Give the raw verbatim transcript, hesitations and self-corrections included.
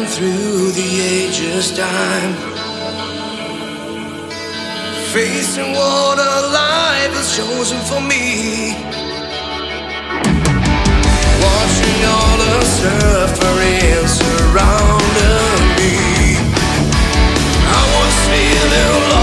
through the ages time, facing what a life has chosen for me, watching all the suffering surrounding me. I was feeling lost.